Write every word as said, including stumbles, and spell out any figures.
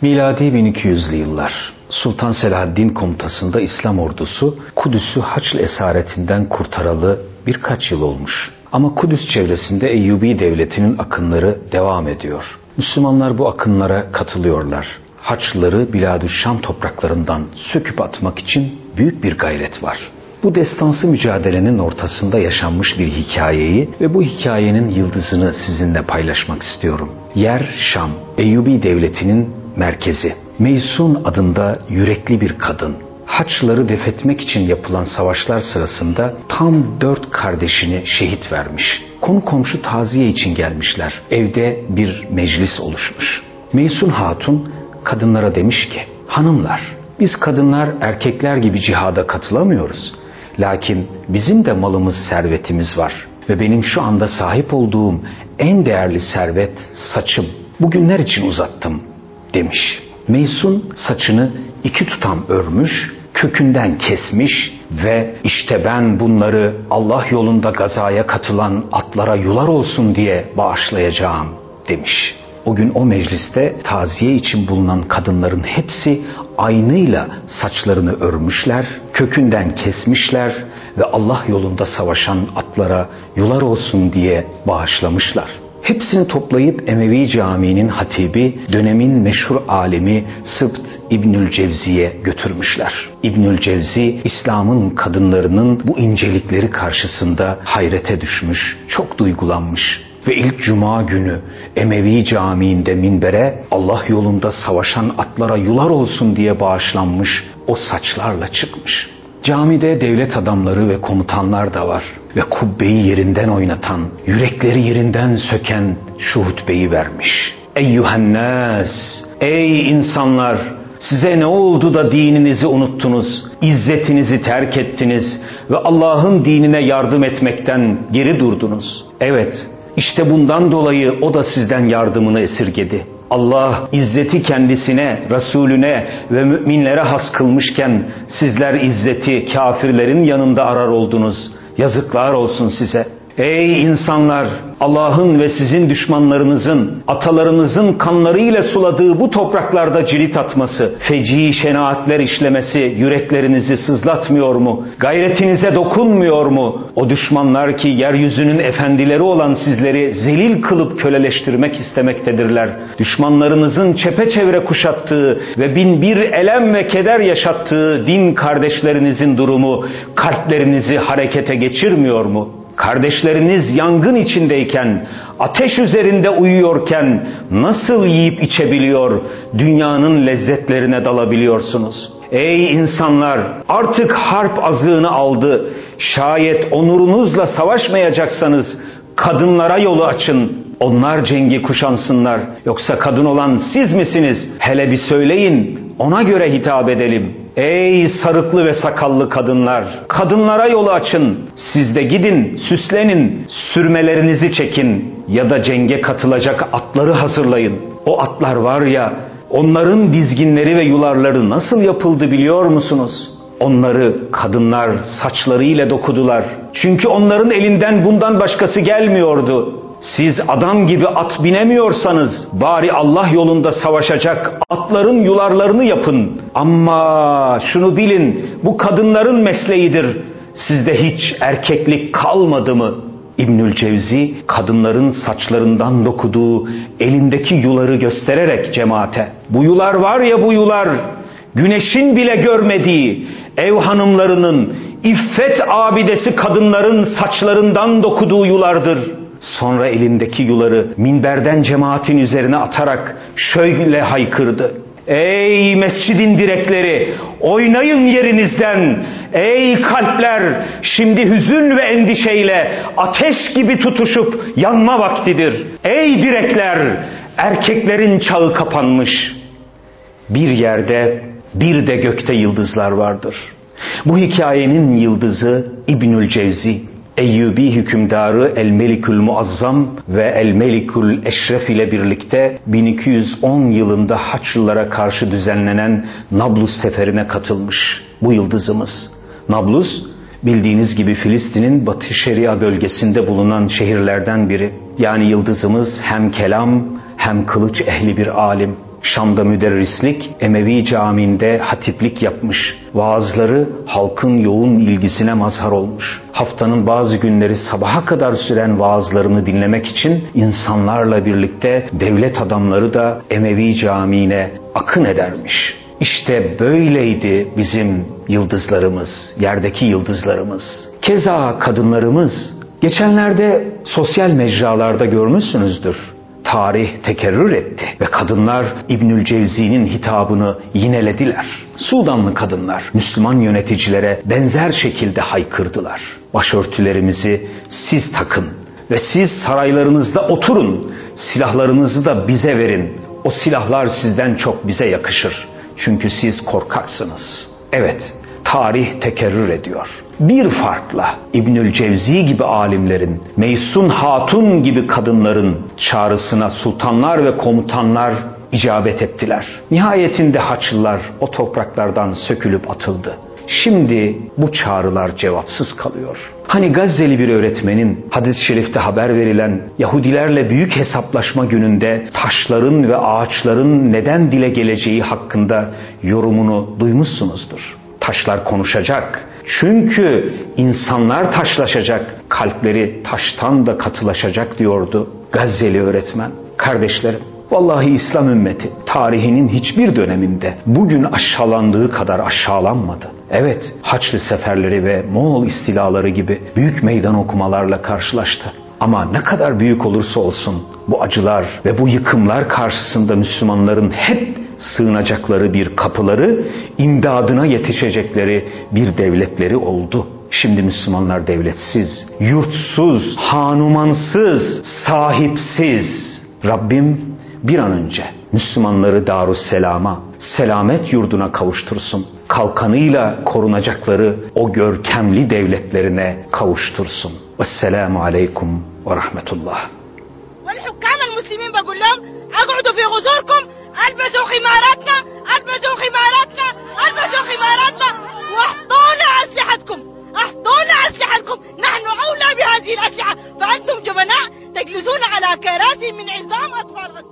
Miladi bin iki yüzlü yıllar. Sultan Selahaddin komutasında İslam ordusu Kudüs'ü Haçlı esaretinden kurtaralı birkaç yıl olmuş. Ama Kudüs çevresinde Eyyubi devletinin akınları devam ediyor. Müslümanlar bu akınlara katılıyorlar. Haçlıları Biladü'ş-Şam topraklarından söküp atmak için büyük bir gayret var. Bu destansı mücadelenin ortasında yaşanmış bir hikayeyi ve bu hikayenin yıldızını sizinle paylaşmak istiyorum. Yer Şam, Eyyubi devletinin merkezi. Meysun adında yürekli bir kadın. Haçlıları defetmek için yapılan savaşlar sırasında tam dört kardeşini şehit vermiş. Konu komşu taziye için gelmişler. Evde bir meclis oluşmuş. Meysun Hatun kadınlara demiş ki, hanımlar, biz kadınlar erkekler gibi cihada katılamıyoruz. Lakin bizim de malımız, servetimiz var. Ve benim şu anda sahip olduğum en değerli servet saçım. Bugünler için uzattım demiş. Meysun saçını iki tutam örmüş, kökünden kesmiş ve işte ben bunları Allah yolunda gazaya katılan atlara yular olsun diye bağışlayacağım demiş. O gün o mecliste taziye için bulunan kadınların hepsi aynıyla saçlarını örmüşler, kökünden kesmişler ve Allah yolunda savaşan atlara yular olsun diye bağışlamışlar. Hepsini toplayıp Emevi Camii'nin hatibi, dönemin meşhur alimi Sıbt İbnül Cevzi'ye götürmüşler. İbnül Cevzi, İslam'ın kadınlarının bu incelikleri karşısında hayrete düşmüş, çok duygulanmış. Ve ilk cuma günü Emevi Camii'nde minbere Allah yolunda savaşan atlara yular olsun diye bağışlanmış o saçlarla çıkmış. Camide devlet adamları ve komutanlar da var ve kubbeyi yerinden oynatan, yürekleri yerinden söken şu hutbeyi vermiş. Eyyühennâs, ey insanlar, size ne oldu da dininizi unuttunuz, izzetinizi terk ettiniz ve Allah'ın dinine yardım etmekten geri durdunuz. Evet, İşte bundan dolayı o da sizden yardımını esirgedi. Allah izzeti kendisine, Resulüne ve müminlere has kılmışken sizler izzeti kafirlerin yanında arar oldunuz. Yazıklar olsun size. Ey insanlar! Allah'ın ve sizin düşmanlarınızın, atalarınızın kanlarıyla suladığı bu topraklarda cirit atması, feci şenaatler işlemesi yüreklerinizi sızlatmıyor mu? Gayretinize dokunmuyor mu? O düşmanlar ki yeryüzünün efendileri olan sizleri zelil kılıp köleleştirmek istemektedirler. Düşmanlarınızın çepeçevre kuşattığı ve bin bir elem ve keder yaşattığı din kardeşlerinizin durumu kalplerinizi harekete geçirmiyor mu? Kardeşleriniz yangın içindeyken, ateş üzerinde uyuyorken nasıl yiyip içebiliyor, dünyanın lezzetlerine dalabiliyorsunuz? Ey insanlar! Artık harp azığını aldı. Şayet onurunuzla savaşmayacaksanız kadınlara yolu açın. Onlar cengi kuşansınlar. Yoksa kadın olan siz misiniz? Hele bir söyleyin, ona göre hitap edelim. Ey sarıklı ve sakallı kadınlar! Kadınlara yolu açın. Siz de gidin, süslenin, sürmelerinizi çekin ya da cenge katılacak atları hazırlayın. O atlar var ya, onların dizginleri ve yularları nasıl yapıldı biliyor musunuz? Onları kadınlar saçlarıyla dokudular. Çünkü onların elinden bundan başkası gelmiyordu. Siz adam gibi at binemiyorsanız bari Allah yolunda savaşacak atların yularlarını yapın. Ama şunu bilin, bu kadınların mesleğidir. Sizde hiç erkeklik kalmadı mı? İbnül Cevzi kadınların saçlarından dokuduğu elindeki yuları göstererek cemaate, bu yular var ya bu yular, güneşin bile görmediği ev hanımlarının, iffet abidesi kadınların saçlarından dokuduğu yulardır. Sonra elindeki yuları minberden cemaatin üzerine atarak şöyle haykırdı. Ey mescidin direkleri, oynayın yerinizden. Ey kalpler, şimdi hüzün ve endişeyle ateş gibi tutuşup yanma vaktidir. Ey direkler, erkeklerin çağı kapanmış. Bir yerde, bir de gökte yıldızlar vardır. Bu hikayenin yıldızı İbnül Cevzi. Eyyubi hükümdarı El-Melikül Muazzam ve El-Melikül Eşref ile birlikte bin iki yüz on yılında Haçlılara karşı düzenlenen Nablus seferine katılmış bu yıldızımız. Nablus, bildiğiniz gibi Filistin'in Batı Şeria bölgesinde bulunan şehirlerden biri. Yani yıldızımız hem kelam hem kılıç ehli bir alim. Şam'da müderrislik, Emevi Camii'nde hatiplik yapmış. Vaazları halkın yoğun ilgisine mazhar olmuş. Haftanın bazı günleri sabaha kadar süren vaazlarını dinlemek için insanlarla birlikte devlet adamları da Emevi Camii'ne akın edermiş. İşte böyleydi bizim yıldızlarımız, yerdeki yıldızlarımız. Keza kadınlarımız. Geçenlerde sosyal mecralarda görmüşsünüzdür. Tarih tekerrür etti ve kadınlar İbnül Cevzi'nin hitabını yinelediler. Sudanlı kadınlar Müslüman yöneticilere benzer şekilde haykırdılar. Başörtülerimizi siz takın ve siz saraylarınızda oturun. Silahlarınızı da bize verin. O silahlar sizden çok bize yakışır. Çünkü siz korkaksınız. Evet, tarih tekerrür ediyor. Bir farkla İbnül Cevzi gibi alimlerin, Meysun Hatun gibi kadınların çağrısına sultanlar ve komutanlar icabet ettiler. Nihayetinde Haçlılar o topraklardan sökülüp atıldı. Şimdi bu çağrılar cevapsız kalıyor. Hani Gazze'li bir öğretmenin hadis-i şerifte haber verilen Yahudilerle büyük hesaplaşma gününde taşların ve ağaçların neden dile geleceği hakkında yorumunu duymuşsunuzdur. Taşlar konuşacak. Çünkü insanlar taşlaşacak, kalpleri taştan da katılaşacak diyordu Gazze'li öğretmen. Kardeşlerim, vallahi İslam ümmeti tarihinin hiçbir döneminde bugün aşağılandığı kadar aşağılanmadı. Evet, Haçlı seferleri ve Moğol istilaları gibi büyük meydan okumalarla karşılaştı. Ama ne kadar büyük olursa olsun bu acılar ve bu yıkımlar karşısında Müslümanların hep sığınacakları bir kapıları, imdadına yetişecekleri bir devletleri oldu. Şimdi Müslümanlar devletsiz, yurtsuz, hanumansız, sahipsiz. Rabbim bir an önce Müslümanları Darüsselam'a, selamet yurduna kavuştursun. Kalkanıyla korunacakları o görkemli devletlerine kavuştursun. Vesselamu aleykum ve rahmetullah. والحكام المسلمين بقول لهم اقعدوا في غزوركم البسوا خماراتنا البسوا خماراتنا البسوا خماراتنا واحطونا اسلحتكم احطونا اسلحتكم نحن اولى بهذه الاسلحه فانتم جبناء تجلسون على كراسي من عظام اطفال